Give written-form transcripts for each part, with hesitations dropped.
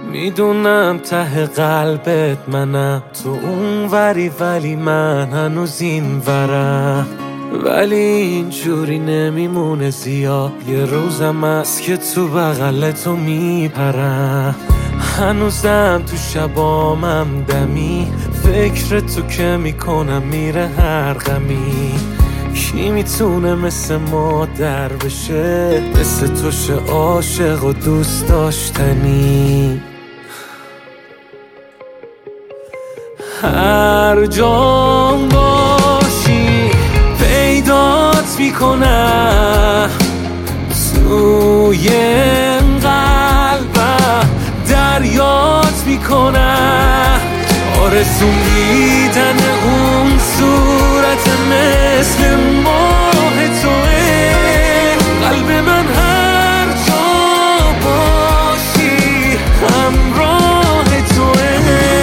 میدونم ته قلبت منم، تو اون وری ولی من هنوز این ورم. ولی اینجوری نمیمونه زیاد، یه روزم هست که تو بغل تو میپرم. هنوزم تو شبامم دمی، فکر تو که میکنم میره هر غمی. کی میتونه مثل مادر بشه، مثل تو شه عاشق و دوست داشتنی. هر جام باشی پیدات میکنم، توی قلبم دریات میکنم. آرزو دیدن اون صورت مثل ماه توه، قلب من هر جا باشی همراه توه.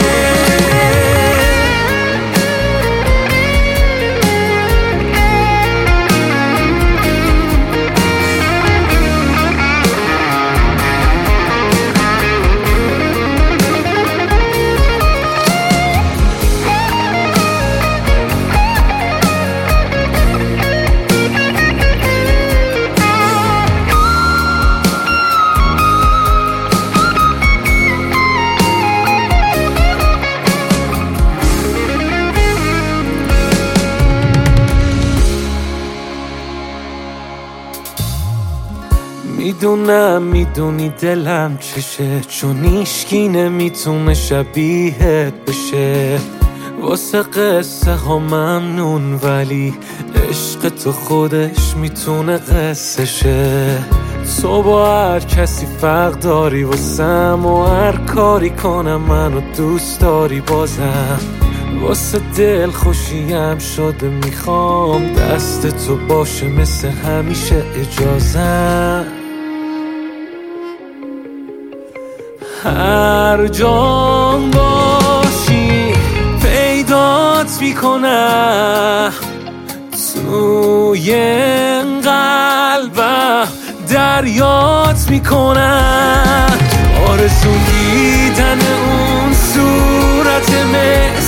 میدونم میدونی دلم چشه، چون هیچکی نمیتونه شبیهت بشه. واسه قصه ها ممنون ولی عشق تو خودش میتونه قصه شه. تو با هر کسی فرق داری واسم، و هر کاری کنم منو دوست داری بازم. واسه دل خوشیم شده میخوام دست تو باشه مثل همیشه اجازم. هر جام باشی پیدات میکنم، توی قلبم دریات میکنم. آرزو دیدن اون صورت مثل